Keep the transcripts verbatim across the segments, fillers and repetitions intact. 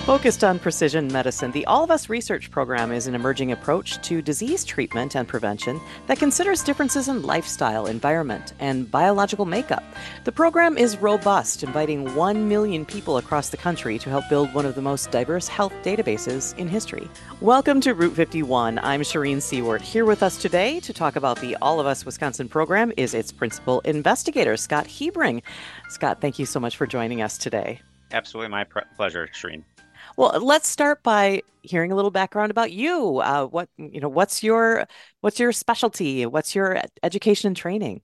Focused on precision medicine, the All of Us research program is an emerging approach to disease treatment and prevention that considers differences in lifestyle, environment, and biological makeup. The program is robust, inviting one million people across the country to help build one of the most diverse health databases in history. Welcome to Route fifty-one. I'm Shireen Seward. Here with us today to talk about the All of Us Wisconsin program is its principal investigator, Scott Hebring. Scott, thank you so much for joining us today. Absolutely, my pre- pleasure, Shreen. Well, let's start by hearing a little background about you. Uh, what, you know, what's your what's your specialty? What's your ed- education and training?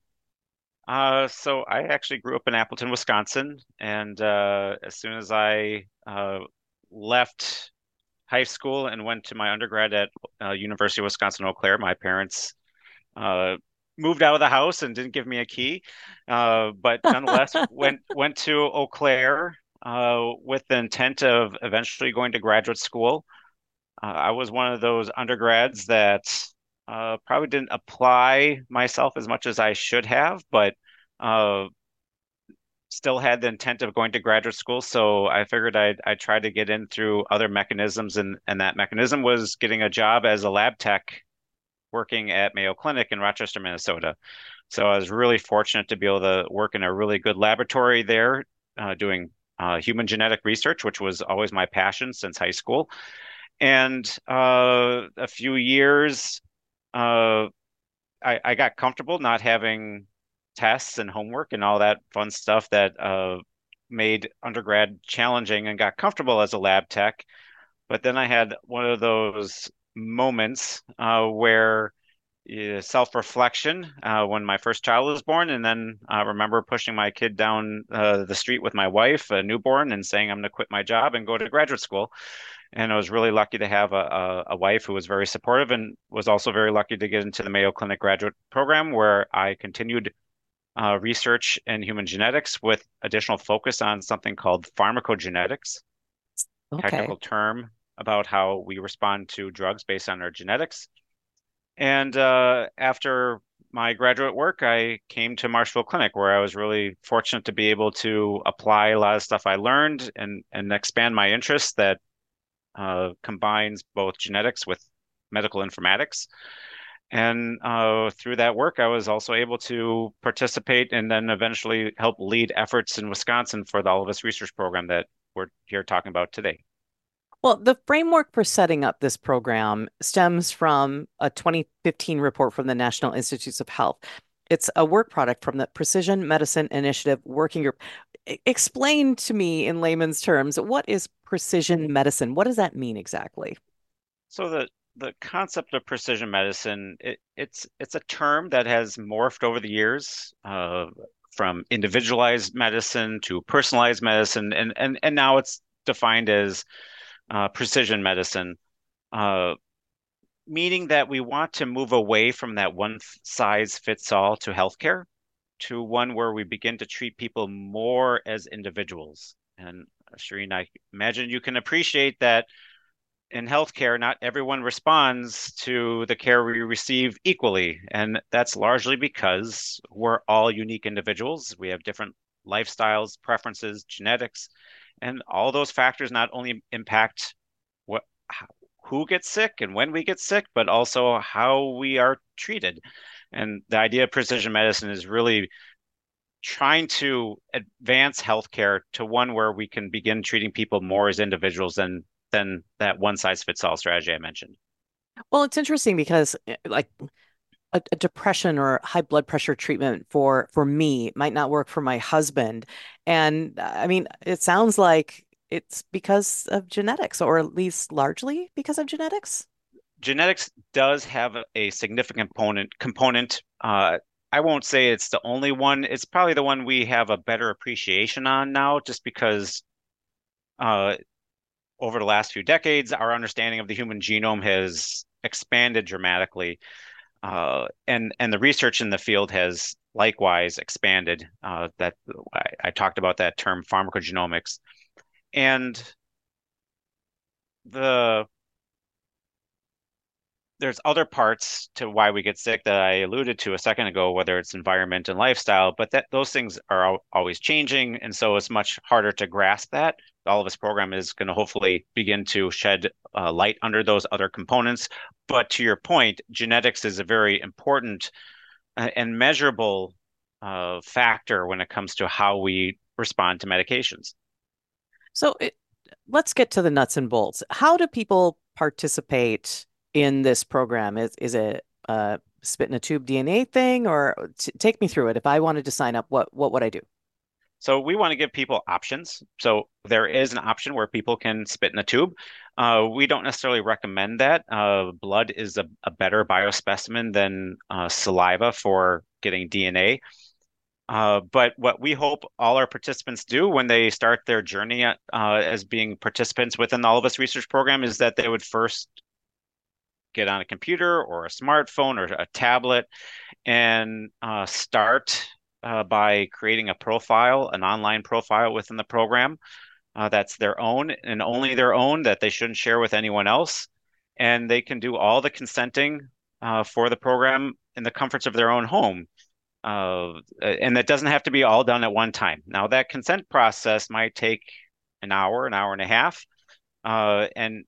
Uh, so I actually grew up in Appleton, Wisconsin, and uh, as soon as I uh, left high school and went to my undergrad at uh, University of Wisconsin-Eau Claire, my parents uh, moved out of the house and didn't give me a key, uh, but nonetheless went went to Eau Claire uh, with the intent of eventually going to graduate school. Uh, I was one of those undergrads that uh, probably didn't apply myself as much as I should have, but uh, still had the intent of going to graduate school. So I figured I'd, I'd try to get in through other mechanisms, and, and that mechanism was getting a job as a lab tech working at Mayo Clinic in Rochester, Minnesota. So I was really fortunate to be able to work in a really good laboratory there, uh, doing uh, human genetic research, which was always my passion since high school. And uh, a few years, uh, I, I got comfortable not having tests and homework and all that fun stuff that uh, made undergrad challenging, and got comfortable as a lab tech. But then I had one of those moments uh, where uh, self-reflection uh, when my first child was born, and then I remember pushing my kid down uh, the street with my wife, a newborn, and saying I'm going to quit my job and go to graduate school. And I was really lucky to have a, a, a wife who was very supportive, and was also very lucky to get into the Mayo Clinic graduate program, where I continued uh, research in human genetics with additional focus on something called pharmacogenetics, Okay. technical term about how we respond to drugs based on our genetics. And uh, after my graduate work, I came to Marshfield Clinic, where I was really fortunate to be able to apply a lot of stuff I learned, and and expand my interests that uh, combines both genetics with medical informatics. And uh, through that work, I was also able to participate and then eventually help lead efforts in Wisconsin for the All of Us research program that we're here talking about today. Well, the framework for setting up this program stems from a twenty fifteen report from the National Institutes of Health. It's a work product from the Precision Medicine Initiative Working Group. E- Explain to me in layman's terms, what is precision medicine? What does that mean exactly? So the the concept of precision medicine, it, it's it's a term that has morphed over the years, uh, from individualized medicine to personalized medicine, and and and now it's defined as uh, precision medicine. Uh, Meaning that we want to move away from that one size fits all to healthcare, to one where we begin to treat people more as individuals. And uh, Shireen, I imagine you can appreciate that in healthcare, not everyone responds to the care we receive equally. And that's largely because we're all unique individuals. We have different lifestyles, preferences, genetics, and all those factors not only impact what who gets sick and when we get sick, but also how we are treated. And the idea of precision medicine is really trying to advance healthcare to one where we can begin treating people more as individuals than than that one size fits all strategy I mentioned. Well, it's interesting because, eh, like, a, a depression or high blood pressure treatment for for me might not work for my husband. And uh, I mean, it sounds like it's because of genetics, or at least largely because of genetics. Genetics does have a significant component component. Uh, I won't say it's the only one. It's probably the one we have a better appreciation on now, just because uh, over the last few decades, our understanding of the human genome has expanded dramatically. Uh, and and the research in the field has likewise expanded. Uh, that I, I talked about that term pharmacogenomics, and the there's other parts to why we get sick that I alluded to a second ago, whether it's environment and lifestyle, but that those things are al always changing, and so it's much harder to grasp that. All of Us program is going to hopefully begin to shed uh, light under those other components. But to your point, genetics is a very important uh, and measurable uh, factor when it comes to how we respond to medications. So it, let's get to the nuts and bolts. How do people participate in this program? Is is it a spit in a tube D N A thing, or t take me through it? If I wanted to sign up, what what would I do? So we want to give people options. So there is an option where people can spit in a tube. Uh, we don't necessarily recommend that. Uh, blood is a, a better biospecimen than uh, saliva for getting D N A. Uh, but what we hope all our participants do when they start their journey uh, as being participants within the All of Us research program is that they would first get on a computer or a smartphone or a tablet and uh, start uh, by creating a profile, an online profile within the program uh, that's their own and only their own that they shouldn't share with anyone else. And they can do all the consenting uh, for the program in the comforts of their own home. Uh, and that doesn't have to be all done at one time. Now, that consent process might take an hour, an hour and a half, uh, and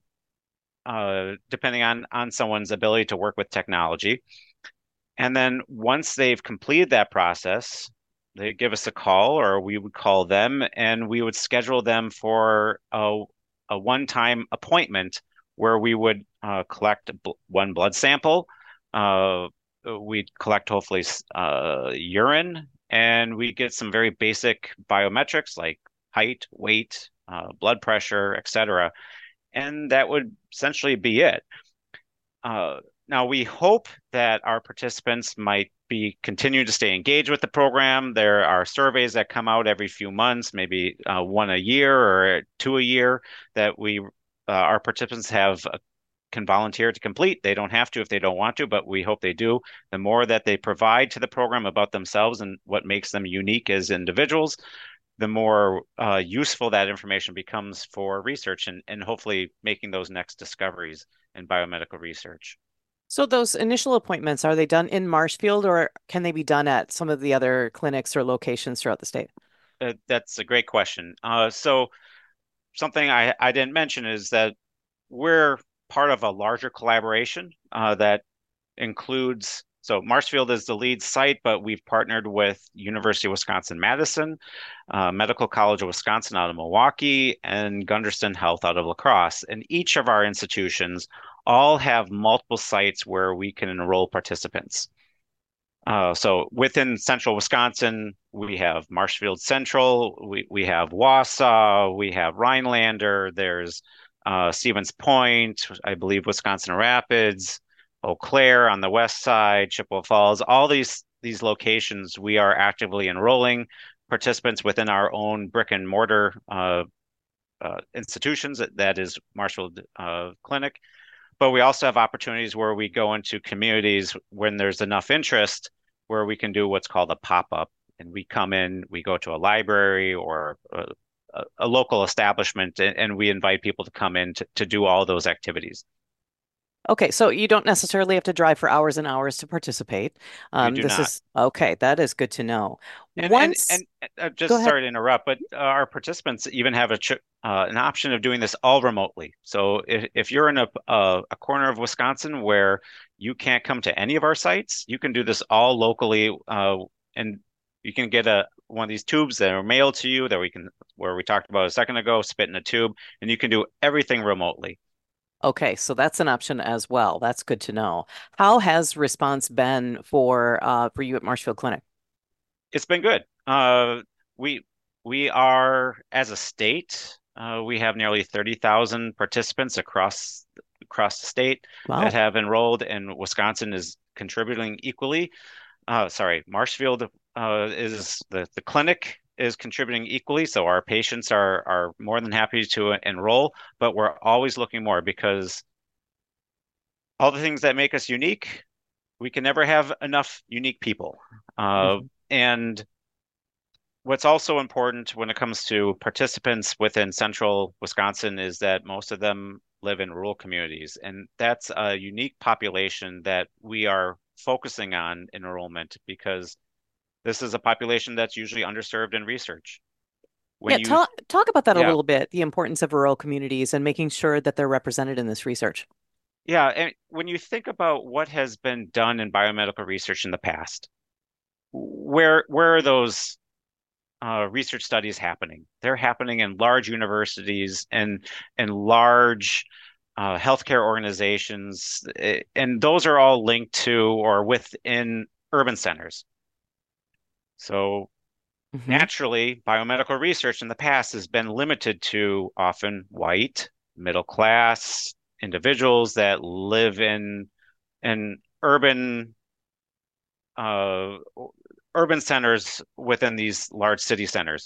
uh, depending on on someone's ability to work with technology. And then once they've completed that process, they give us a call, or we would call them, and we would schedule them for a, a one-time appointment where we would uh, collect bl one blood sample. Uh, we'd collect hopefully uh, urine, and we get some very basic biometrics like height, weight, uh, blood pressure, et cetera. And that would essentially be it. Uh, now, we hope that our participants might be continue to stay engaged with the program. There are surveys that come out every few months, maybe uh, one a year or two a year, that we uh, our participants have uh, can volunteer to complete. They don't have to if they don't want to, but we hope they do. The more that they provide to the program about themselves and what makes them unique as individuals, the more uh, useful that information becomes for research and, and hopefully making those next discoveries in biomedical research. So those initial appointments, are they done in Marshfield or can they be done at some of the other clinics or locations throughout the state? Uh, that's a great question. Uh, so something I, I didn't mention is that we're part of a larger collaboration uh, that includes, so Marshfield is the lead site, but we've partnered with University of Wisconsin-Madison, uh, Medical College of Wisconsin out of Milwaukee, and Gunderson Health out of La Crosse. And each of our institutions all have multiple sites where we can enroll participants. Uh, so within central Wisconsin, we have Marshfield Central, we, we have Wausau, we have Rhinelander, there's uh, Stevens Point, I believe Wisconsin Rapids, Eau Claire on the west side, Chippewa Falls, all these these locations we are actively enrolling participants within our own brick and mortar uh, uh, institutions. That is Marshfield uh, Clinic. But we also have opportunities where we go into communities when there's enough interest where we can do what's called a pop-up. And we come in, we go to a library or a, a local establishment, and, and we invite people to come in to, to do all those activities. Okay, so you don't necessarily have to drive for hours and hours to participate. You Um, do this not. is okay, that is good to know. And and Once, and uh, go just ahead. sorry to interrupt, but uh, our participants even have a ch uh, an option of doing this all remotely. So if if you're in a, a a corner of Wisconsin where you can't come to any of our sites, you can do this all locally, uh, and you can get a one of these tubes that are mailed to you that we can where we talked about a second ago, spit in a tube, and you can do everything remotely. Okay, so that's an option as well. That's good to know. How has response been for uh, for you at Marshfield Clinic? It's been good. Uh, we we are as a state, uh, we have nearly thirty thousand participants across across the state that Wow. have enrolled, and Wisconsin is contributing equally. Uh, sorry, Marshfield uh, is the the clinic is contributing equally, so our patients are are more than happy to enroll, but we're always looking more because all the things that make us unique, we can never have enough unique people. Uh, Mhm. and What's also important when it comes to participants within central Wisconsin is that most of them live in rural communities, and that's a unique population that we are focusing on enrollment because this is a population that's usually underserved in research. When Yeah, you, talk talk about that a yeah, little bit, the importance of rural communities and making sure that they're represented in this research. yeah, and when you think about what has been done in biomedical research in the past, where where are those uh, research studies happening? They're happening in large universities and and large uh, healthcare organizations, eh, and those are all linked to or within urban centers. So Hmm. naturally, biomedical research in the past has been limited to often white, middle class individuals that live in in urban uh, urban centers within these large city centers.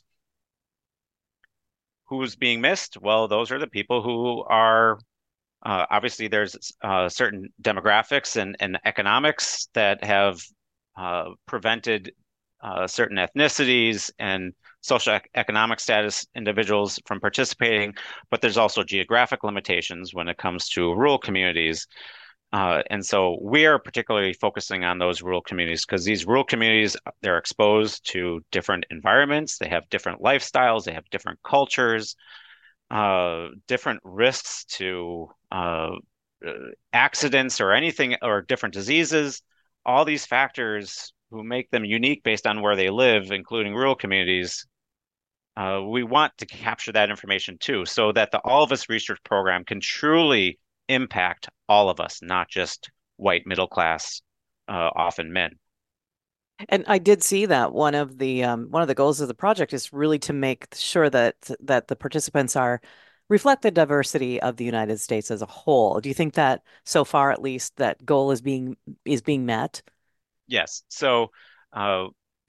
Who's being missed? Well, those are the people who are uh, obviously there's uh, certain demographics and, and economics that have uh, prevented uh, certain ethnicities and social economic status individuals from participating, but there's also geographic limitations when it comes to rural communities. Uh, and so we are particularly focusing on those rural communities because these rural communities, they're exposed to different environments, they have different lifestyles, they have different cultures, uh, different risks to uh, uh, accidents or anything or different diseases. All these factors who make them unique based on where they live, including rural communities. Uh, we want to capture that information too, so that the All of Us research program can truly impact all of us, not just white middle class, uh, often men. And I did see that one of the um, one of the goals of the project is really to make sure that that the participants are reflect the diversity of the United States as a whole. Do you think that so far, at least, that goal is being is being met? Yes. So uh,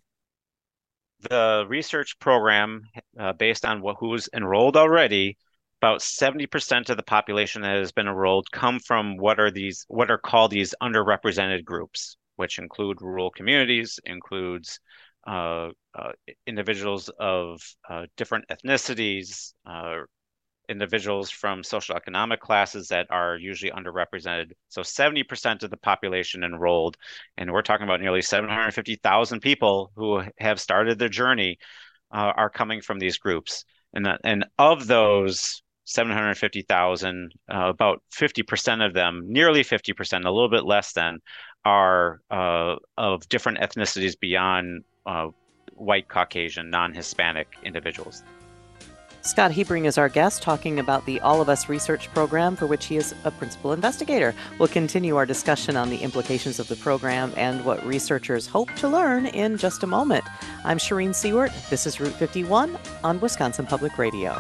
the research program, uh, based on what who's enrolled already, about seventy percent of the population that has been enrolled come from what are these what are called these underrepresented groups, which include rural communities, includes uh, uh, individuals of uh, different ethnicities, uh, individuals from social economic classes that are usually underrepresented. So seventy percent of the population enrolled, and we're talking about nearly seven hundred fifty thousand people who have started their journey, uh, are coming from these groups. And, that, and of those seven hundred fifty thousand, uh, about fifty percent of them, nearly fifty percent, a little bit less than, are uh, of different ethnicities beyond uh, white, Caucasian, non-Hispanic individuals. Scott Hebring is our guest talking about the All of Us research program for which he is a principal investigator. We'll continue our discussion on the implications of the program and what researchers hope to learn in just a moment. I'm Shireen Seward. This is Route fifty-one on Wisconsin Public Radio.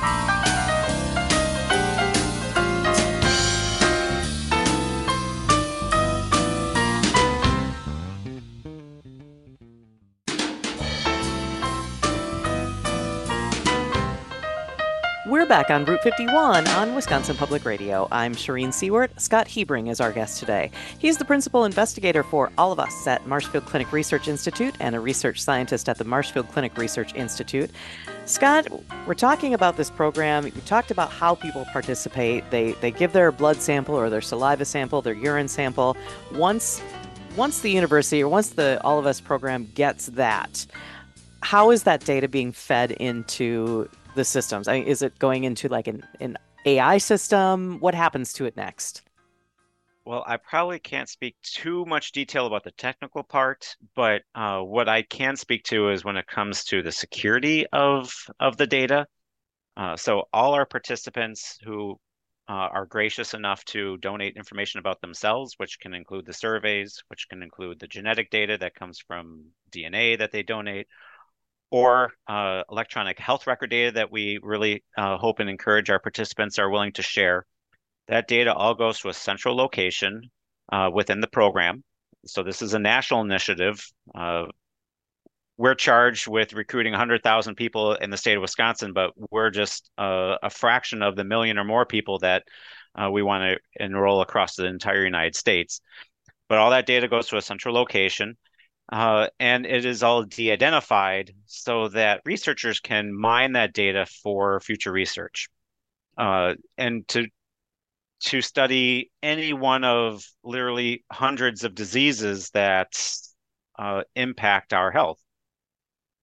We're back on Route fifty-one on Wisconsin Public Radio. I'm Shireen Seward. Scott Hebring is our guest today. He's the principal investigator for All of Us at Marshfield Clinic Research Institute and a research scientist at the Marshfield Clinic Research Institute. Scott, we're talking about this program. We talked about how people participate. They they give their blood sample or their saliva sample, their urine sample. Once once the university or once the All of Us program gets that, how is that data being fed into the systems? I mean, is it going into like an, an A I system? What happens to it next? Well, I probably can't speak too much detail about the technical part, but uh, what I can speak to is when it comes to the security of of the data. Uh, so all our participants who uh, are gracious enough to donate information about themselves, which can include the surveys, which can include the genetic data that comes from D N A that they donate, or uh, electronic health record data that we really uh, hope and encourage our participants are willing to share. That data all goes to a central location uh, within the program. So this is a national initiative. Uh, we're charged with recruiting one hundred thousand people in the state of Wisconsin, but we're just uh, a fraction of the million or more people that uh, we want to enroll across the entire United States. But all that data goes to a central location, uh, and it is all de-identified so that researchers can mine that data for future research. Uh, and to to study any one of literally hundreds of diseases that uh, impact our health.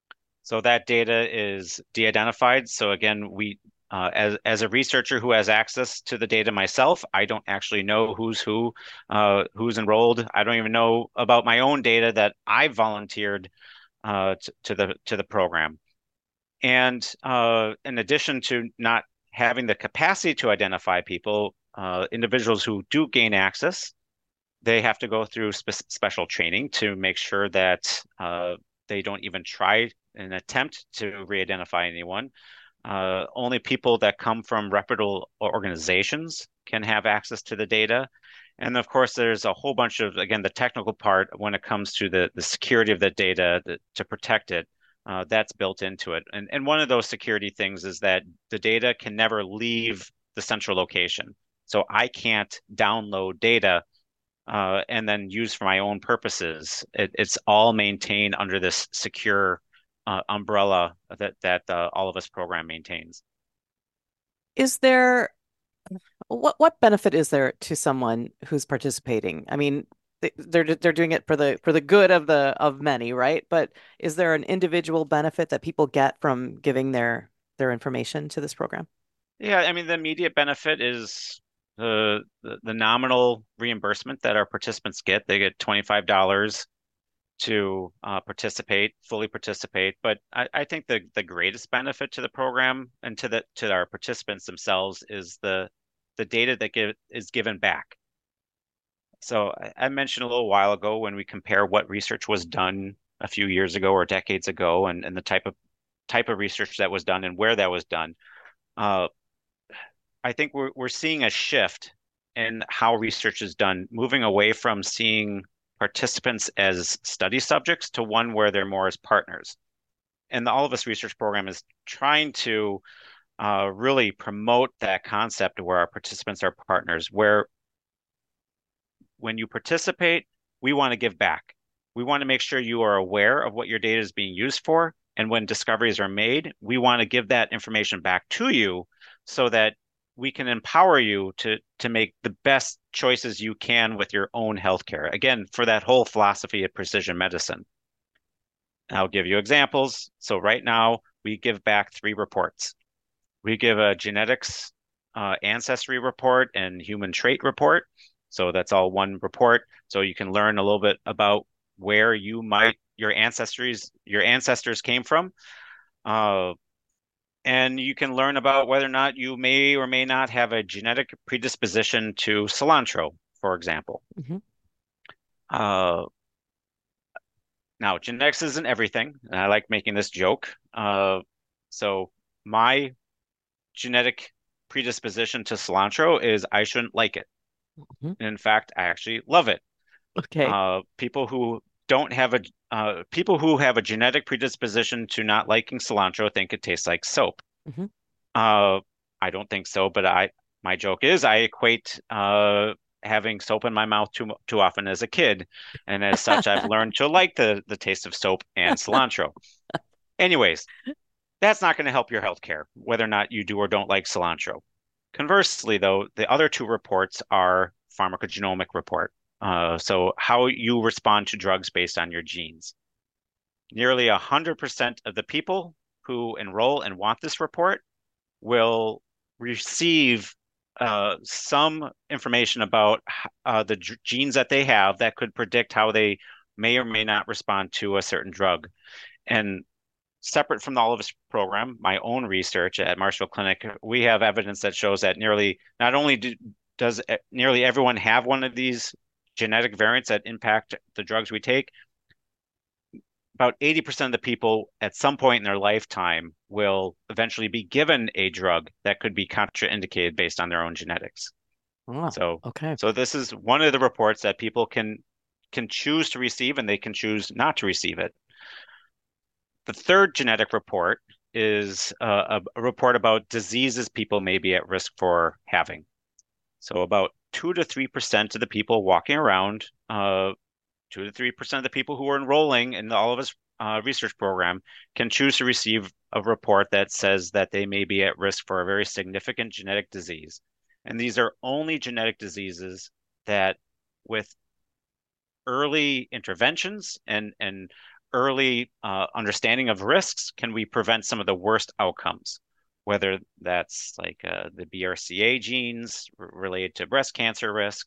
So that data is de-identified. So again, we uh, as as a researcher who has access to the data myself, I don't actually know who's who, uh, who's enrolled. I don't even know about my own data that I volunteered uh, to, to the to the program. And uh, in addition to not having the capacity to identify people, uh, individuals who do gain access, they have to go through spe special training to make sure that uh, they don't even try an attempt to re-identify anyone. Uh, only people that come from reputable organizations can have access to the data. And of course, there's a whole bunch of, again, the technical part when it comes to the, the security of the data the, to protect it. Uh, that's built into it. And, and one of those security things is that the data can never leave the central location. So I can't download data uh, and then use for my own purposes. It, it's all maintained under this secure uh, umbrella that that uh, All of Us program maintains. Is there what what benefit is there to someone who's participating? I mean, they- they're they're doing it for the for the good of the of many, right? But is there an individual benefit that people get from giving their their information to this program? Yeah, I mean the immediate benefit is the the, the nominal reimbursement that our participants get. They get twenty-five dollars to uh, participate, fully participate. But I, I think the the greatest benefit to the program and to the to our participants themselves is the the data that give, is given back. So I, I mentioned a little while ago when we compare what research was done a few years ago or decades ago and, and the type of type of research that was done and where that was done. Uh, I think we're we're seeing a shift in how research is done, moving away from seeing participants as study subjects to one where they're more as partners. And the All of Us research program is trying to uh, really promote that concept where our participants are partners, where when you participate, we want to give back. We want to make sure you are aware of what your data is being used for. And when discoveries are made, we want to give that information back to you so that we can empower you to, to make the best choices you can with your own healthcare. Again, for that whole philosophy of precision medicine. I'll give you examples. So right now, we give back three reports. We give a genetics uh, ancestry report and human trait report. So that's all one report. So you can learn a little bit about where you might your ancestries your ancestors came from. Uh, and you can learn about whether or not you may or may not have a genetic predisposition to cilantro, for example. Hmm. Uh, now, genetics isn't everything, and I like making this joke. Uh, so my genetic predisposition to cilantro is I shouldn't like it. Hmm. In fact, I actually love it. Okay. Uh, people who don't have a uh, people who have a genetic predisposition to not liking cilantro think it tastes like soap. Hmm. Uh, I don't think so, but I my joke is I equate uh, having soap in my mouth too too often as a kid, and as such, I've learned to like the the taste of soap and cilantro. Anyways, that's not going to help your healthcare, whether or not you do or don't like cilantro. Conversely, though, the other two reports are pharmacogenomic report. Uh, so how you respond to drugs based on your genes. Nearly one hundred percent of the people who enroll and want this report will receive uh, some information about uh, the genes that they have that could predict how they may or may not respond to a certain drug. And separate from the All of Us program, my own research at Marshfield Clinic, we have evidence that shows that nearly not only do, does nearly everyone have one of these genetic variants that impact the drugs we take, about eighty percent of the people at some point in their lifetime will eventually be given a drug that could be contraindicated based on their own genetics. Oh, So, okay. so this is one of the reports that people can can choose to receive and they can choose not to receive it. The third genetic report is uh, a, a report about diseases people may be at risk for having. So about two to three percent of the people walking around, uh, two to three percent of the people who are enrolling in the All of Us uh, research program can choose to receive a report that says that they may be at risk for a very significant genetic disease. And these are only genetic diseases that with early interventions and and early uh, understanding of risks can we prevent some of the worst outcomes, whether that's like uh, the B R C A genes r- related to breast cancer risk.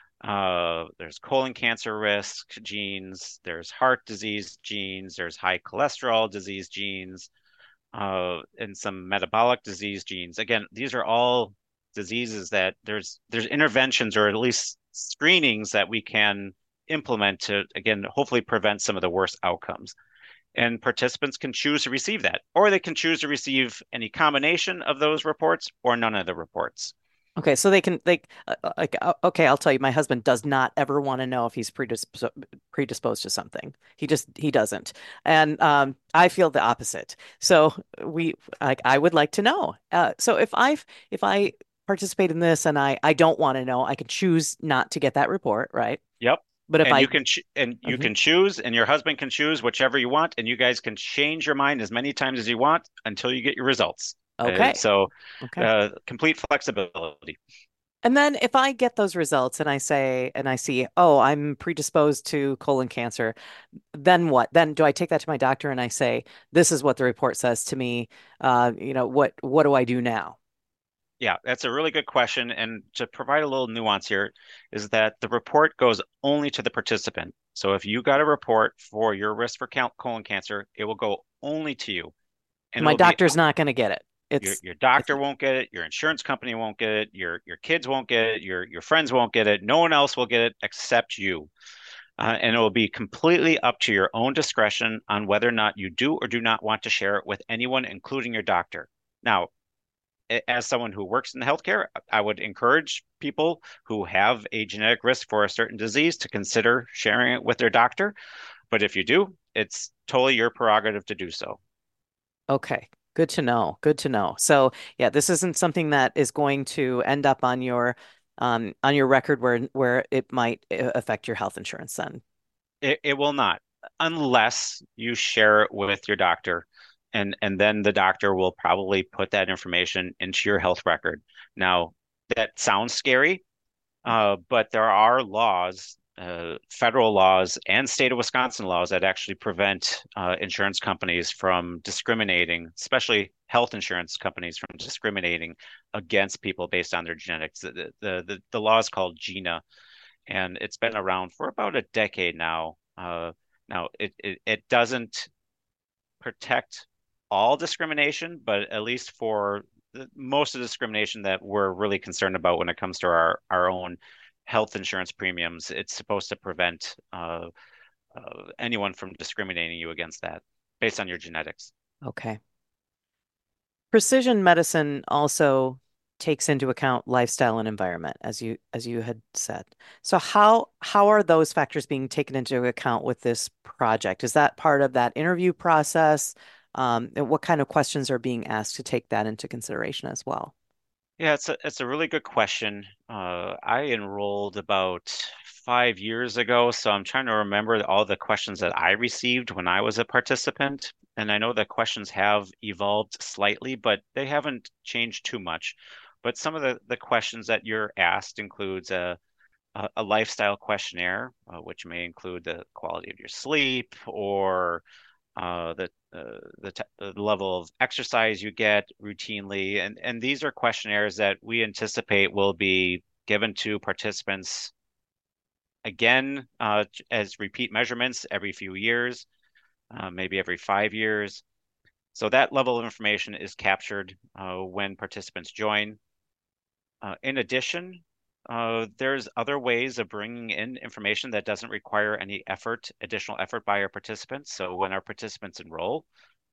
Uh, there's colon cancer risk genes, there's heart disease genes, there's high cholesterol disease genes, uh, and some metabolic disease genes. Again, these are all diseases that there's there's interventions or at least screenings that we can implement to, again, hopefully prevent some of the worst outcomes. And participants can choose to receive that, or they can choose to receive any combination of those reports or none of the reports. Okay, so they can they uh, uh, like uh, okay, I'll tell you, my husband does not ever want to know if he's predisposed predisposed to something. He just he doesn't, and um, I feel the opposite. So we like I would like to know. Uh, so if I if I participate in this and I I don't want to know, I can choose not to get that report, right? Yep. But if And I you can ch and you Mhm. can choose, and your husband can choose whichever you want, and you guys can change your mind as many times as you want until you get your results. Uh, Okay, so, okay. uh, complete flexibility. And then if I get those results and I say and I see, oh, I'm predisposed to colon cancer, then what? Then do I take that to my doctor and I say, this is what the report says to me. Uh, you know, what what do I do now? Yeah, that's a really good question. And to provide a little nuance here, is that the report goes only to the participant. So if you got a report for your risk for colon cancer, it will go only to you, So and my it'll be doctor's not going to get it. your It's your it's doctor won't get it, your insurance company won't get it, your your kids won't get it, your your friends won't get it, no one else will get it except you. Uh, and it will be completely up to your own discretion on whether or not you do or do not want to share it with anyone, including your doctor. Now, as someone who works in healthcare, I would encourage people who have a genetic risk for a certain disease to consider sharing it with their doctor. But if you do, it's totally your prerogative to do so. okay. Good to know. Good to know. So yeah, this isn't something that is going to end up on your um on your record where where it might uh, affect your health insurance then. It, it will not, unless you share it with your doctor. And, and then the doctor will probably put that information into your health record. Now, that sounds scary, uh, but there are laws, uh, federal laws and state of Wisconsin laws that actually prevent uh, insurance companies from discriminating, especially health insurance companies from discriminating against people based on their genetics. The, the, the, the law is called GINA, and it's been around for about a decade now. Uh, now, it, it, it doesn't protect all discrimination, but at least for the, most of the discrimination that we're really concerned about when it comes to our, our own health insurance premiums, it's supposed to prevent uh, uh, anyone from discriminating you against that based on your genetics. Okay. Precision medicine also takes into account lifestyle and environment, as you as you had said. So how how are those factors being taken into account with this project? Is that part of that interview process? Um, and what kind of questions are being asked to take that into consideration as well? Yeah, it's a it's a really good question. Uh, I enrolled about five years ago, so I'm trying to remember all the questions that I received when I was a participant. And I know the questions have evolved slightly, but they haven't changed too much. But some of the, the questions that you're asked includes a a, a lifestyle questionnaire, uh, which may include the quality of your sleep or uh, the uh, the, t- the level of exercise you get routinely, and and these are questionnaires that we anticipate will be given to participants again uh, as repeat measurements every few years, uh, maybe every five years. So that level of information is captured uh, when participants join. Uh, in addition, uh, there's other ways of bringing in information that doesn't require any effort, additional effort by our participants. So when our participants enroll,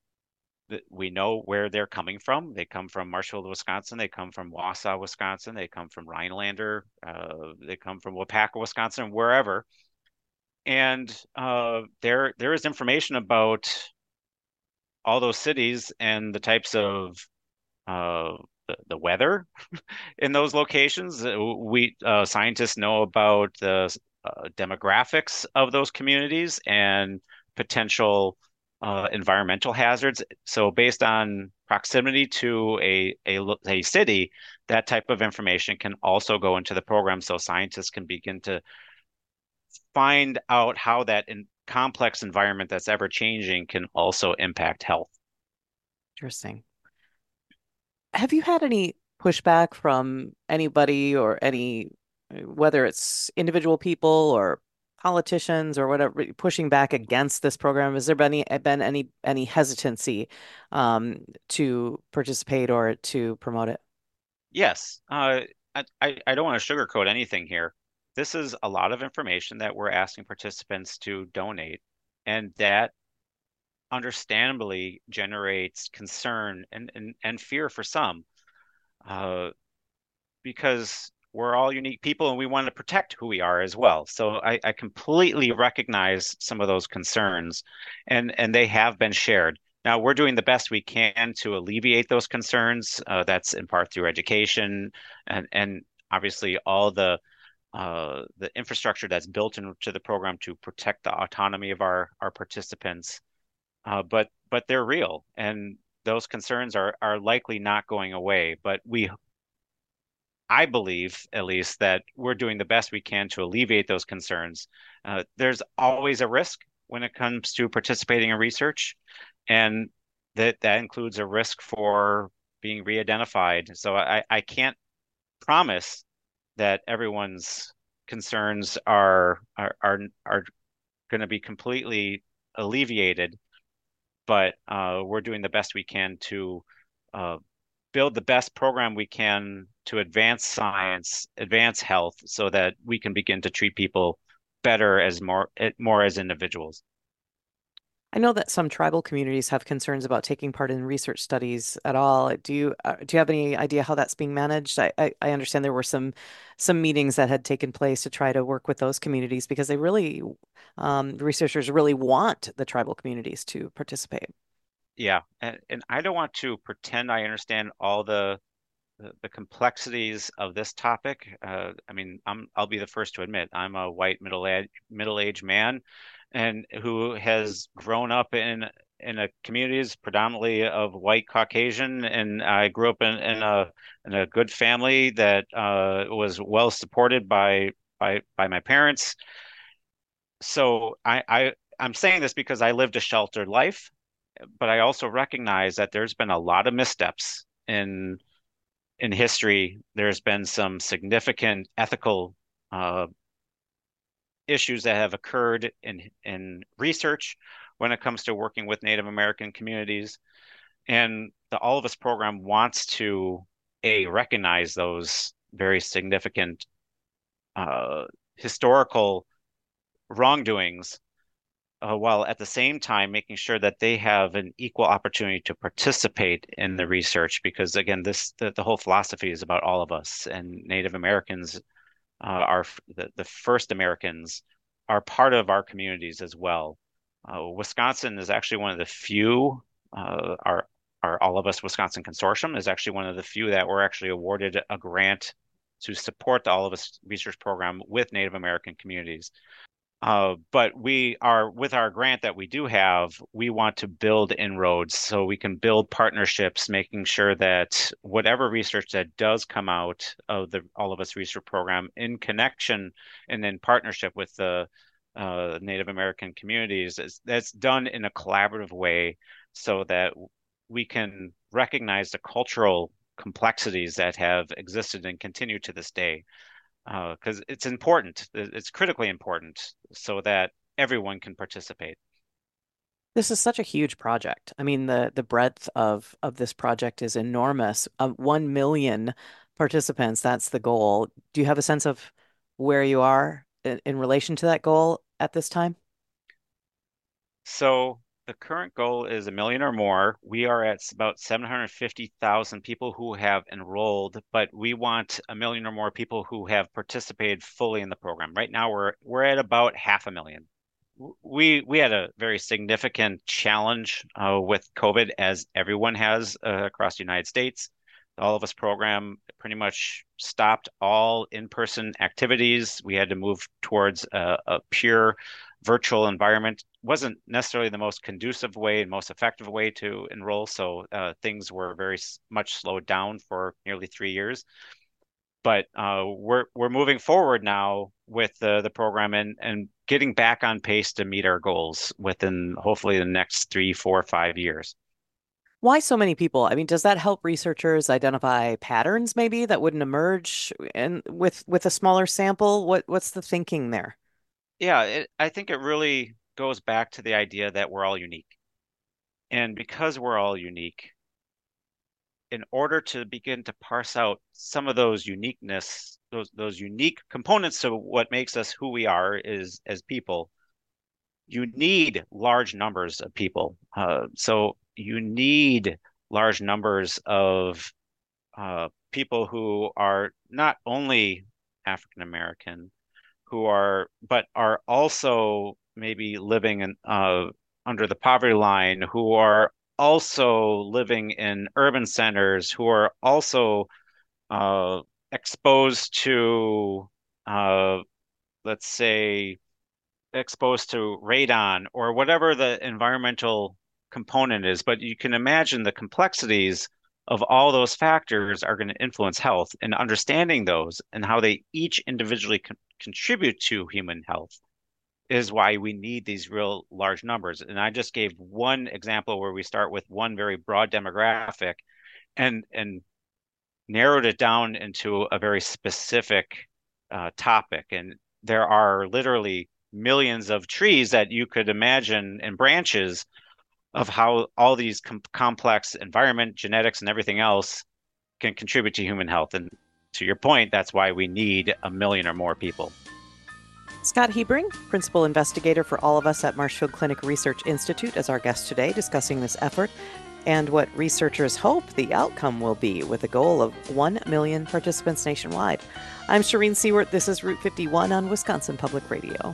we know where they're coming from. They come from Marshfield, Wisconsin. They come from Wausau, Wisconsin. They come from Rhinelander. Uh, they come from Wapaka, Wisconsin, wherever. And uh, there, there is information about all those cities and the types of uh, the, the weather in those locations. Uh, We uh, scientists know about the uh, demographics of those communities and potential uh, environmental hazards. So, based on proximity to a, a a city, that type of information can also go into the program. So scientists can begin to find out how that in, complex environment that's ever changing can also impact health. Interesting. Have you had any pushback from anybody or any, whether it's individual people or politicians or whatever, pushing back against this program? Has there been any been any any hesitancy um, to participate or to promote it? Yes, uh, I, I I don't want to sugarcoat anything here. This is a lot of information that we're asking participants to donate, and that understandably generates concern and, and, and fear for some, uh, because we're all unique people and we want to protect who we are as well. So I, I completely recognize some of those concerns, and, and they have been shared. Now, we're doing the best we can to alleviate those concerns. Uh, that's in part through education and, and obviously all the uh, the infrastructure that's built into the program to protect the autonomy of our, our participants. Uh, but but they're real, and those concerns are are likely not going away. But we, I believe, at least, that we're doing the best we can to alleviate those concerns. Uh, there's always a risk when it comes to participating in research, and that that includes a risk for being re-identified. So I, I can't promise that everyone's concerns are are are, are going to be completely alleviated, but uh, we're doing the best we can to uh, build the best program we can to advance science, advance health, so that we can begin to treat people better as more eh, more as individuals. I know that some tribal communities have concerns about taking part in research studies at all. Do you uh, do you have any idea how that's being managed? I, I, I understand there were some some meetings that had taken place to try to work with those communities because they really um, researchers really want the tribal communities to participate. Yeah, and, and I don't want to pretend I understand all the the, the complexities of this topic. Uh, I mean, I'm I'll be the first to admit I'm a white middle age middle-aged man, and who has grown up in in a communities predominantly of white Caucasian, and I grew up in, in a in a good family that uh, was well supported by by by my parents. So I, I I'm saying this because I lived a sheltered life, but I also recognize that there's been a lot of missteps in in history. There's been some significant ethical uh, issues that have occurred in in research when it comes to working with Native American communities. And the All of Us program wants to a recognize those very significant uh, historical wrongdoings, uh, while at the same time making sure that they have an equal opportunity to participate in the research. Because again, this the, the whole philosophy is about all of us, and Native Americans uh, are the, the first Americans are part of our communities as well. Uh, Wisconsin is actually one of the few, uh, our our All of Us Wisconsin Consortium is actually one of the few that were actually awarded a grant to support the All of Us research program with Native American communities. Uh, but we are, with our grant that we do have, we want to build inroads so we can build partnerships, making sure that whatever research that does come out of the All of Us research program in connection and in partnership with the uh, Native American communities is that's done in a collaborative way so that we can recognize the cultural complexities that have existed and continue to this day, because uh, it's important. It's critically important so that everyone can participate. This is such a huge project. I mean, the the breadth of of this project is enormous. Um, one million participants, that's the goal. Do you have a sense of where you are in, in relation to that goal at this time? So the current goal is a million or more. We are at about seven hundred fifty thousand people who have enrolled, but we want a million or more people who have participated fully in the program. Right now, we're we're at about half a million. We we had a very significant challenge uh, with COVID, as everyone has uh, across the United States. The All of Us program pretty much stopped all in-person activities. We had to move towards a, a pure virtual environment. Wasn't necessarily the most conducive way and most effective way to enroll, so uh, things were very much slowed down for nearly three years. But uh, we're we're moving forward now with the the program, and and getting back on pace to meet our goals within hopefully the next three, four, five years. Why so many people? I mean, does that help researchers identify patterns maybe that wouldn't emerge in with with a smaller sample? What what's the thinking there? Yeah, it, I think it really goes back to the idea that we're all unique. And because we're all unique, in order to begin to parse out some of those uniqueness, those those unique components to what makes us who we are is as people, you need large numbers of people. Uh, so you need large numbers of uh, people who are not only African American, who are, but are also maybe living in uh, under the poverty line, who are also living in urban centers, who are also uh, exposed to, uh, let's say, exposed to radon or whatever the environmental component is. But you can imagine the complexities of all those factors are going to influence health, and understanding those and how they each individually con contribute to human health is why we need these real large numbers. And I just gave one example where we start with one very broad demographic and and narrowed it down into a very specific uh, topic. And there are literally millions of trees that you could imagine and branches of how all these com complex environment, genetics, and everything else can contribute to human health. And to your point, that's why we need a million or more people. Scott Hebring, principal investigator for All of Us at Marshfield Clinic Research Institute, is our guest today discussing this effort and what researchers hope the outcome will be with a goal of one million participants nationwide. I'm Shireen Seward. This is Route fifty-one on Wisconsin Public Radio.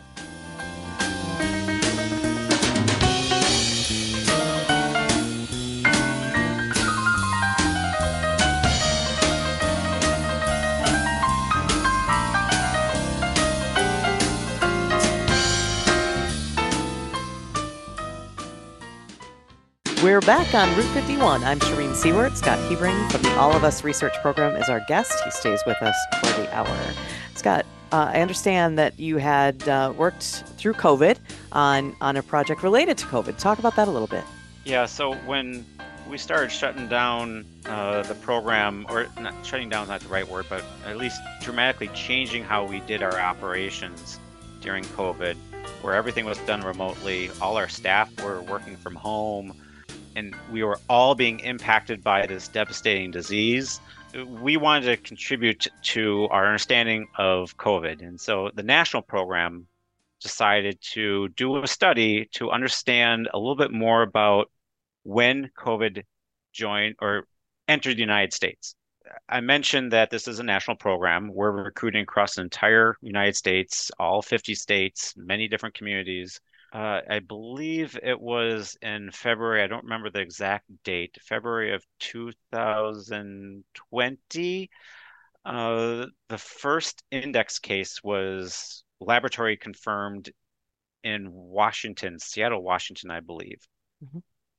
We're back on Route fifty-one. I'm Shireen Seward. Scott Hebring from the All of Us Research Program is our guest. He stays with us for the hour. Scott, uh, I understand that you had uh, worked through COVID on, on a project related to COVID. Talk about that a little bit. Yeah, so when we started shutting down uh, the program, or not shutting down is not the right word, but at least dramatically changing how we did our operations during COVID, where everything was done remotely, all our staff were working from home, and we were all being impacted by this devastating disease. We wanted to contribute to our understanding of COVID. And so the national program decided to do a study to understand a little bit more about when COVID joined or entered the United States. I mentioned that this is a national program. We're recruiting across the entire United States, all fifty states, many different communities. Uh, I believe it was in February. I don't remember the exact date, February of two thousand twenty. Uh, the first index case was laboratory confirmed in Washington, Seattle, Washington, I believe. Mm-hmm.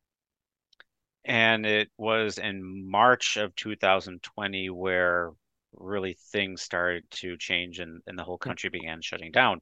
And it was in March of two thousand twenty where really things started to change and, and the whole country began shutting down.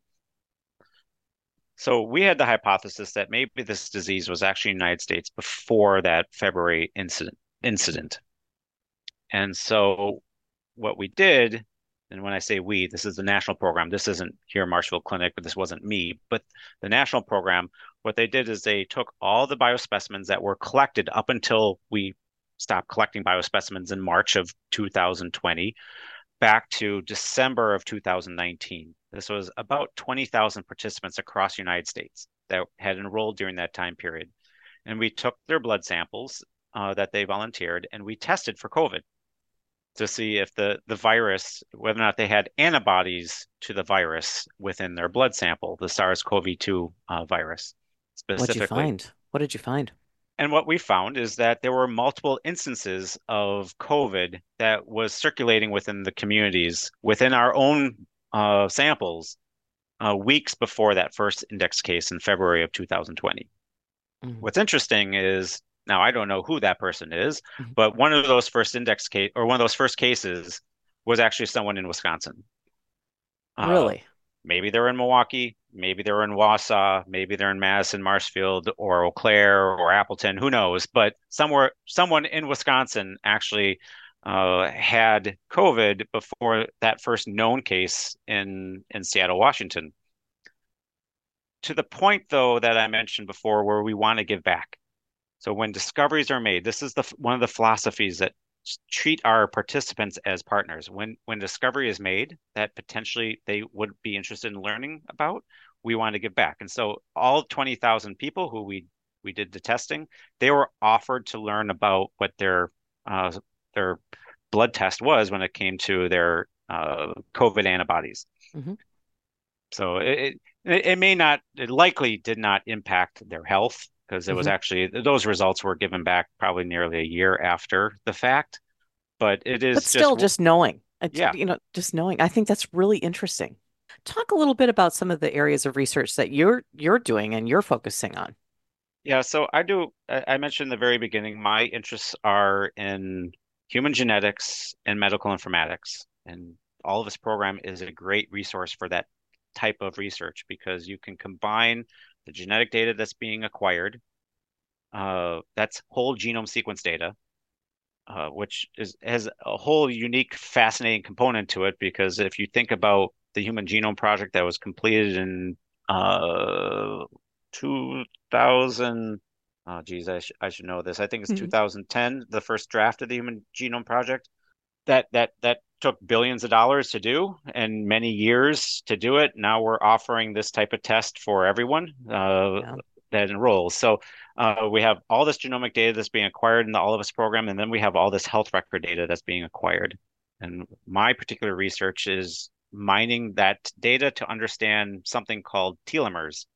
So we had the hypothesis that maybe this disease was actually in the United States before that February incident incident. And so what we did, and when I say we, this is the national program. This isn't here Marshfield Clinic, but this wasn't me. But the national program, what they did is they took all the biospecimens that were collected up until we stopped collecting biospecimens in March of two thousand twenty back to December of two thousand nineteen. This was about twenty thousand participants across the United States that had enrolled during that time period. And we took their blood samples uh, that they volunteered and we tested for COVID to see if the, the virus, whether or not they had antibodies to the virus within their blood sample, the SARS-C o V two uh, virus What'd you specifically. find? What did you find? And what we found is that there were multiple instances of COVID that was circulating within the communities, within our own uh, samples, uh, weeks before that first index case in February of two thousand twenty. Mm-hmm. What's interesting is, now I don't know who that person is, Mm-hmm. but one of those first index case or one of those first cases was actually someone in Wisconsin. Uh, Really? maybe they're in Milwaukee, maybe they're in Wausau, maybe they're in Madison, Marshfield, or Eau Claire or Appleton, who knows? But somewhere, someone in Wisconsin actually uh, had COVID before that first known case in in Seattle, Washington. To the point, though, that I mentioned before, where we want to give back. So when discoveries are made, this is the one of the philosophies that treat our participants as partners. When when discovery is made that potentially they would be interested in learning about, we want to give back. And so all twenty thousand people who we we did the testing, they were offered to learn about what their uh, their blood test was when it came to their uh, COVID antibodies. Hmm. So it, it it may not, it likely did not impact their health because it was Hmm. actually those results were given back probably nearly a year after the fact. But it But is just, still, just knowing, it's, yeah, you know, just knowing, I think that's really interesting. Talk a little bit about some of the areas of research that you're you're doing and you're focusing on. yeah. So I do. I I mentioned in the very beginning, my interests are in human genetics and medical informatics, and all of this program is a great resource for that type of research because you can combine the genetic data that's being acquired, uh, that's whole genome sequence data, uh, which is has a whole unique, fascinating component to it. Because if you think about the Human Genome Project that was completed in uh, two thousand, oh geez, I, sh I should know this. I think it's Mhm. two thousand ten, the first draft of the Human Genome Project. That that that took billions of dollars to do and many years to do it. Now we're offering this type of test for everyone uh, Yeah. that enrolls. So uh, we have all this genomic data that's being acquired in the All of Us program, and then we have all this health record data that's being acquired. And my particular research is mining that data to understand something called telomeres.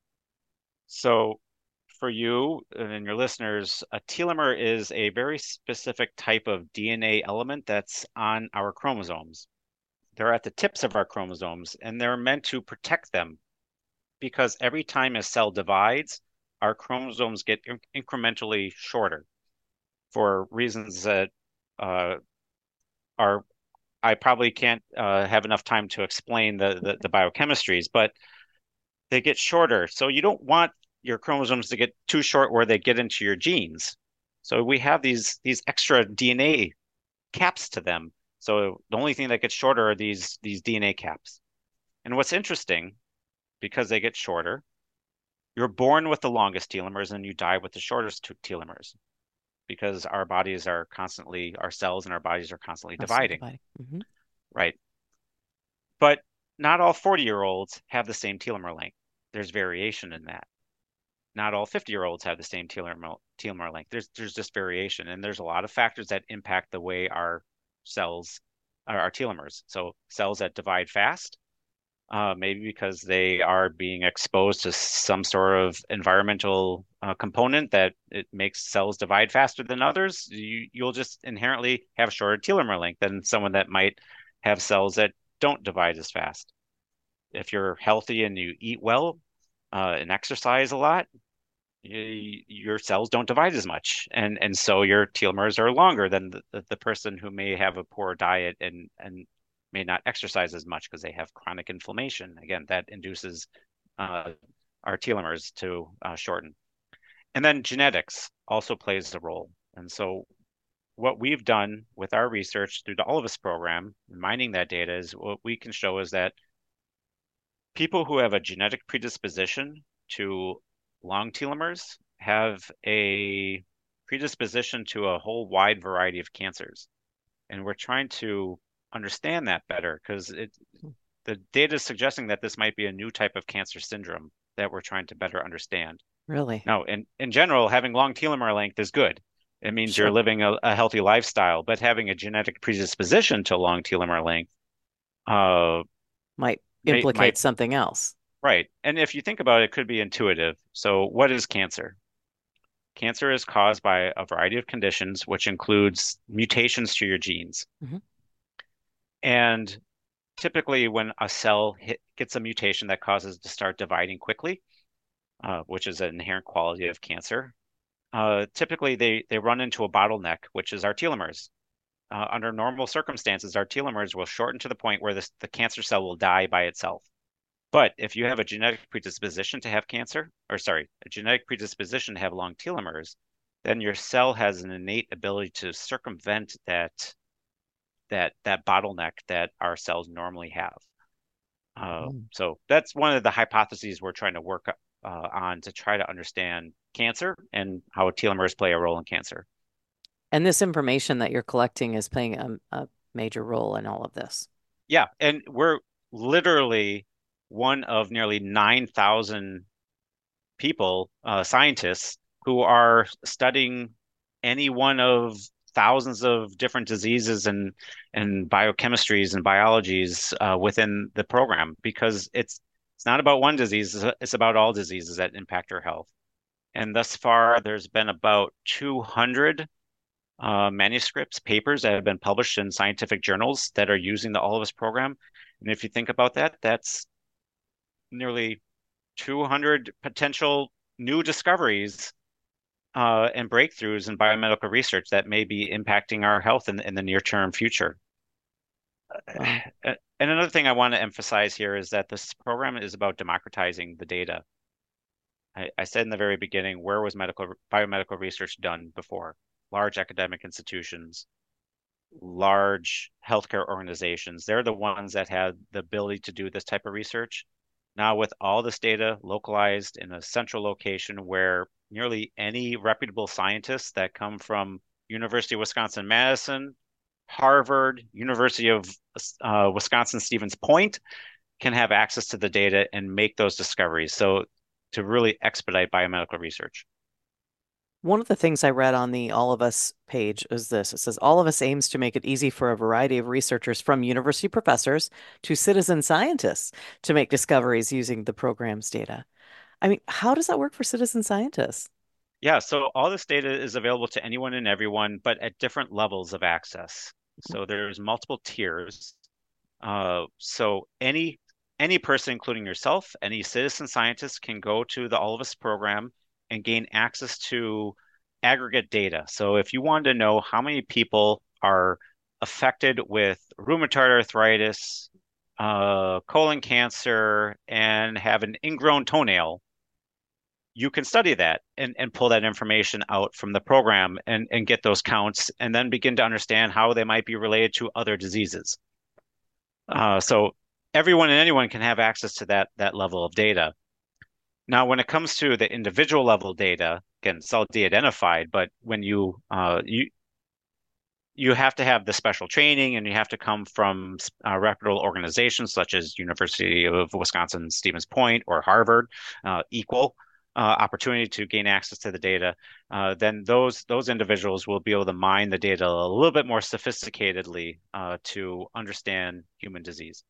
So for you and your listeners, a telomere is a very specific type of D N A element that's on our chromosomes. They're at the tips of our chromosomes, and they're meant to protect them because every time a cell divides, our chromosomes get in incrementally shorter for reasons that uh, are I probably can't uh, have enough time to explain the, the the biochemistries, but they get shorter. So you don't want your chromosomes to get too short where they get into your genes. So we have these these extra D N A caps to them. So the only thing that gets shorter are these these D N A caps. And what's interesting, because they get shorter, you're born with the longest telomeres and you die with the shortest telomeres because our bodies are constantly, our cells and our bodies are constantly Constantly dividing, dividing. Hmm. right? But not all forty year olds have the same telomere length. There's variation in that. Not all fifty year olds have the same telomere, telomere length. There's there's just variation, and there's a lot of factors that impact the way our cells, our, our telomeres. So cells that divide fast, uh, maybe because they are being exposed to some sort of environmental uh, component that it makes cells divide faster than others. You you'll just inherently have shorter telomere length than someone that might have cells that don't divide as fast. If you're healthy and you eat well uh, and exercise a lot, y your cells don't divide as much, and and so your telomeres are longer than the, the, the person who may have a poor diet and and may not exercise as much because they have chronic inflammation. Again, that induces uh, our telomeres to uh, shorten. And then genetics also plays a role. And so what we've done with our research through the All of Us program, mining that data, is what we can show is that people who have a genetic predisposition to long telomeres have a predisposition to a whole wide variety of cancers. And we're trying to understand that better because it the data is suggesting that this might be a new type of cancer syndrome that we're trying to better understand. Really? Now, in, in general, having long telomere length is good. It means you're Sure. living a, a healthy lifestyle, but having a genetic predisposition to long telomere length uh, Might may, might. implicate something else. Right. And if you think about it, it could be intuitive. So, what is cancer? Cancer is caused by a variety of conditions, which includes mutations to your genes. Hmm. And typically, when a cell hit, gets a mutation that causes it to start dividing quickly, uh, which is an inherent quality of cancer, uh, typically they, they run into a bottleneck, which is our telomeres. Uh, under normal circumstances, our telomeres will shorten to the point where this, the cancer cell will die by itself. But if you have a genetic predisposition to have cancer, or sorry, a genetic predisposition to have long telomeres, then your cell has an innate ability to circumvent that that that bottleneck that our cells normally have. Uh, Mm. so that's one of the hypotheses we're trying to work uh, on to try to understand cancer and how telomeres play a role in cancer. And this information that you're collecting is playing a, a major role in all of this. Yeah, and we're literally one of nearly nine thousand people, uh, scientists, who are studying any one of thousands of different diseases and and biochemistries and biologies uh, within the program because it's it's not about one disease, it's about all diseases that impact our health. And thus far, there's been about two hundred uh, manuscripts, papers that have been published in scientific journals that are using the All of Us program. And if you think about that, that's nearly two hundred potential new discoveries uh, and breakthroughs in biomedical research that may be impacting our health in, in the near term future. Wow. And another thing I want to emphasize here is that this program is about democratizing the data. I, I said in the very beginning, where was medical biomedical research done before? Large academic institutions, large healthcare organizations. They're the ones that had the ability to do this type of research. Now, with all this data localized in a central location where nearly any reputable scientists that come from University of Wisconsin-Madison, Harvard, University of uh, Wisconsin-Stevens Point can have access to the data and make those discoveries. So to really expedite biomedical research. One of the things I read on the All of Us page is this. It says, All of Us aims to make it easy for a variety of researchers from university professors to citizen scientists to make discoveries using the program's data. I mean, how does that work for citizen scientists? Yeah, so all this data is available to anyone and everyone, but at different levels of access. So there's multiple tiers. Uh, so any any person, including yourself, any citizen scientist can go to the All of Us program and gain access to aggregate data. So if you wanted to know how many people are affected with rheumatoid arthritis, uh, colon cancer, and have an ingrown toenail, you can study that and, and pull that information out from the program and, and get those counts and then begin to understand how they might be related to other diseases. Uh, so everyone and anyone can have access to that that level of data. Now, when it comes to the individual level data, again, it's all de-identified, but when you uh, you you have to have the special training and you have to come from uh, reputable organizations such as University of Wisconsin-Stevens Point or Harvard, uh, equal uh, opportunity to gain access to the data, uh, then those those individuals will be able to mine the data a little bit more sophisticatedly uh, to understand human disease.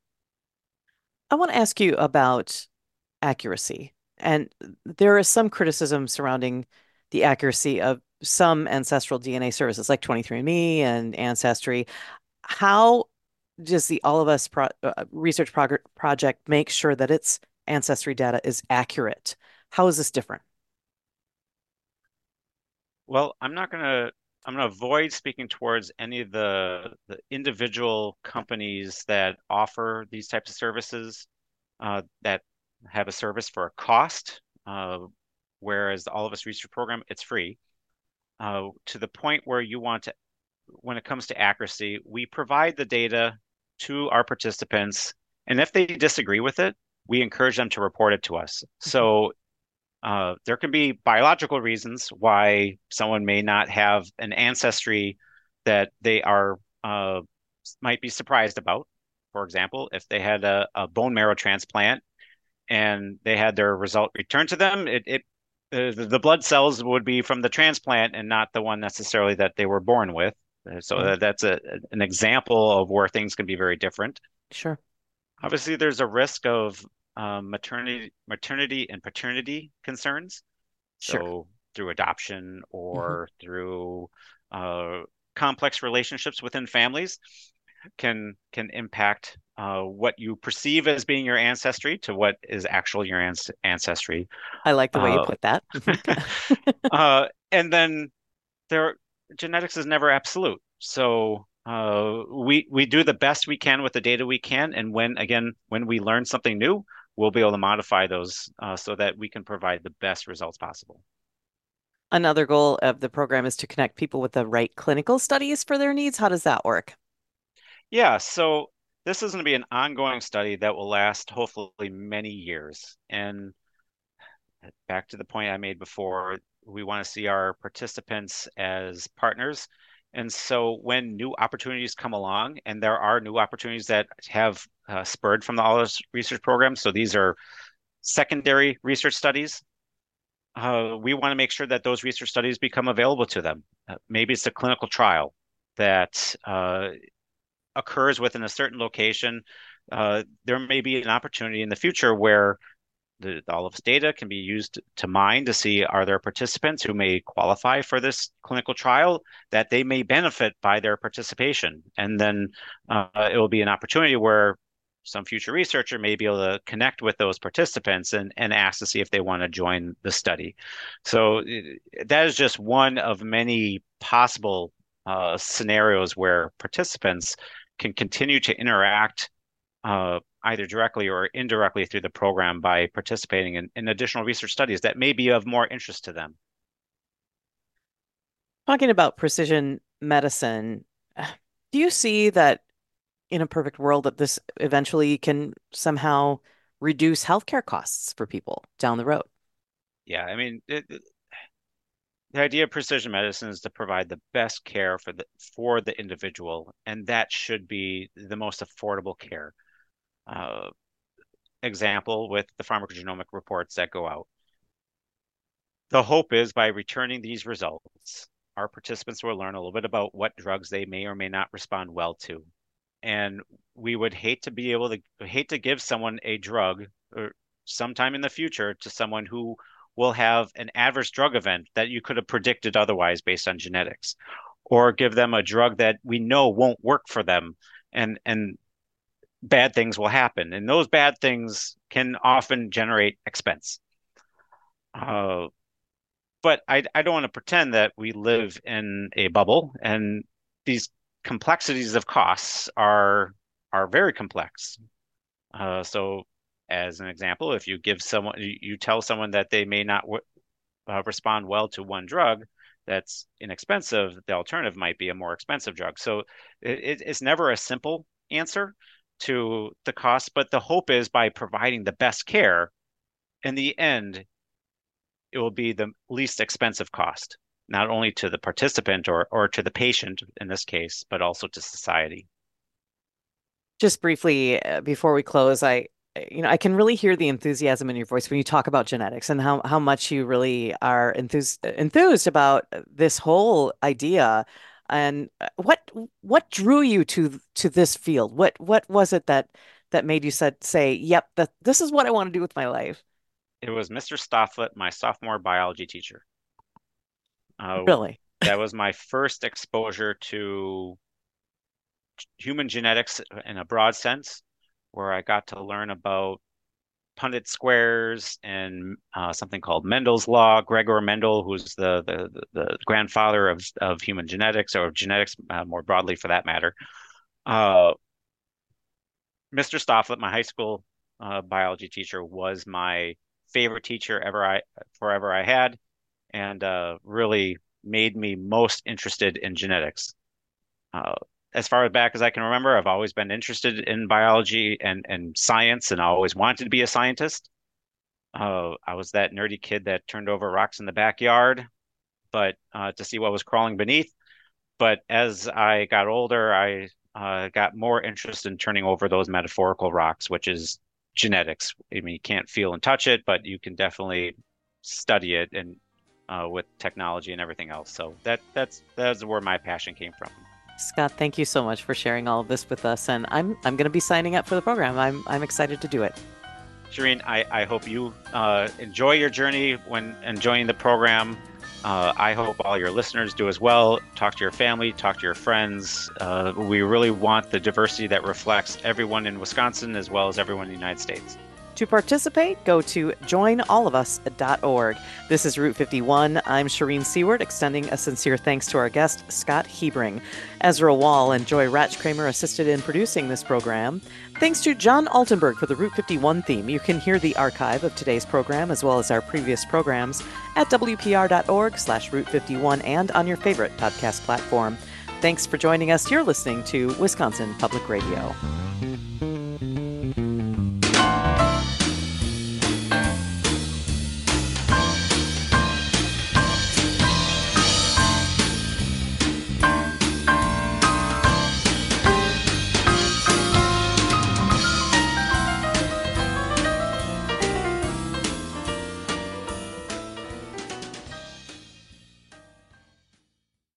I want to ask you about accuracy. And there is some criticism surrounding the accuracy of some ancestral D N A services like twenty-three and me and Ancestry. How does the All of Us pro uh, research prog project make sure that its ancestry data is accurate? How is this different? Well, I'm not going to I'm going to avoid speaking towards any of the the individual companies that offer these types of services uh, that have a service for a cost, uh, whereas the All of Us Research Program, it's free. Uh, to the point where you want to, when it comes to accuracy, we provide the data to our participants, and if they disagree with it, we encourage them to report it to us. Mhm. So uh, there can be biological reasons why someone may not have an ancestry that they are uh, might be surprised about. For example, if they had a, a bone marrow transplant and they had their result returned to them, it, it uh, the blood cells would be from the transplant and not the one necessarily that they were born with. Uh, So Right. that, that's a, an example of where things can be very different. Sure. Obviously, there's a risk of um, maternity, maternity and paternity concerns. Sure. So through adoption Hmm. or through uh, complex relationships within families can can impact uh, what you perceive as being your ancestry to what is actually your ans ancestry. I like the way you Uh, put that. uh, and then there, genetics is never absolute. So uh, we we do the best we can with the data we can, and when again when we learn something new, we'll be able to modify those uh, so that we can provide the best results possible. Another goal of the program is to connect people with the right clinical studies for their needs. How does that work? Yeah, so this is going to be an ongoing study that will last hopefully many years. And back to the point I made before, we want to see our participants as partners. And so when new opportunities come along, and there are new opportunities that have uh, spurred from the All This Research Program, so these are secondary research studies, uh, we want to make sure that those research studies become available to them. Uh, maybe it's a clinical trial that uh, occurs within a certain location. Uh, there may be an opportunity in the future where the, all of this data can be used to mine to see are there participants who may qualify for this clinical trial that they may benefit by their participation. And then uh, it will be an opportunity where some future researcher may be able to connect with those participants and, and ask to see if they want to join the study. So that is just one of many possible uh, scenarios where participants can continue to interact uh, either directly or indirectly through the program by participating in, in additional research studies that may be of more interest to them. Talking about precision medicine, do you see that in a perfect world that this eventually can somehow reduce healthcare costs for people down the road? Yeah, I mean, it, it- the idea of precision medicine is to provide the best care for the for the individual, and that should be the most affordable care. Uh, Example with the pharmacogenomic reports that go out. The hope is by returning these results, our participants will learn a little bit about what drugs they may or may not respond well to. And we would hate to be able to hate to give someone a drug or sometime in the future to someone who will have an adverse drug event that you could have predicted otherwise based on genetics, or give them a drug that we know won't work for them, and and bad things will happen. And those bad things can often generate expense. Uh, but I, I don't want to pretend that we live in a bubble, and these complexities of costs are are very complex. Uh, so, as an example, if you give someone, you, you tell someone that they may not w uh, respond well to one drug that's inexpensive, the alternative might be a more expensive drug. So, it, it's never a simple answer to the cost, but the hope is by providing the best care, in the end, it will be the least expensive cost, not only to the participant or, or to the patient in this case, but also to society. Just briefly, uh, before we close, I, you know, I can really hear the enthusiasm in your voice when you talk about genetics and how how much you really are enthused enthused about this whole idea. And uh, what what drew you to to this field? What what was it that that made you said say, "Yep, that this is what I want to do with my life." It was Mister Stofflet, my sophomore biology teacher. Uh, Really? that was my first exposure to human genetics in a broad sense, where I got to learn about Punnett squares and uh, something called Mendel's law. Gregor Mendel, who's the the, the grandfather of of human genetics or of genetics uh, more broadly, for that matter. Uh, Mister Stofflet, my high school uh, biology teacher, was my favorite teacher ever I forever I had, and uh, really made me most interested in genetics. Uh, as far back as I can remember, I've always been interested in biology and, and science, and I always wanted to be a scientist. Uh, I was that nerdy kid that turned over rocks in the backyard, but uh, to see what was crawling beneath. But as I got older, I uh, got more interest in turning over those metaphorical rocks, which is genetics. I mean, you can't feel and touch it, but you can definitely study it and uh, with technology and everything else. So that that's that's where my passion came from. Scott, thank you so much for sharing all of this with us. And I'm I'm going to be signing up for the program. I'm I'm excited to do it. Shireen, I, I hope you uh, enjoy your journey when enjoying the program. Uh, I hope all your listeners do as well. Talk to your family, talk to your friends. Uh, we really want the diversity that reflects everyone in Wisconsin as well as everyone in the United States. To participate, go to join all of us dot org. This is Route fifty-one. I'm Shireen Seward, extending a sincere thanks to our guest, Scott Hebring. Ezra Wall and Joy Ratchkramer assisted in producing this program. Thanks to John Altenberg for the Route fifty-one theme. You can hear the archive of today's program as well as our previous programs at W P R dot org slash Route fifty-one and on your favorite podcast platform. Thanks for joining us. You're listening to Wisconsin Public Radio.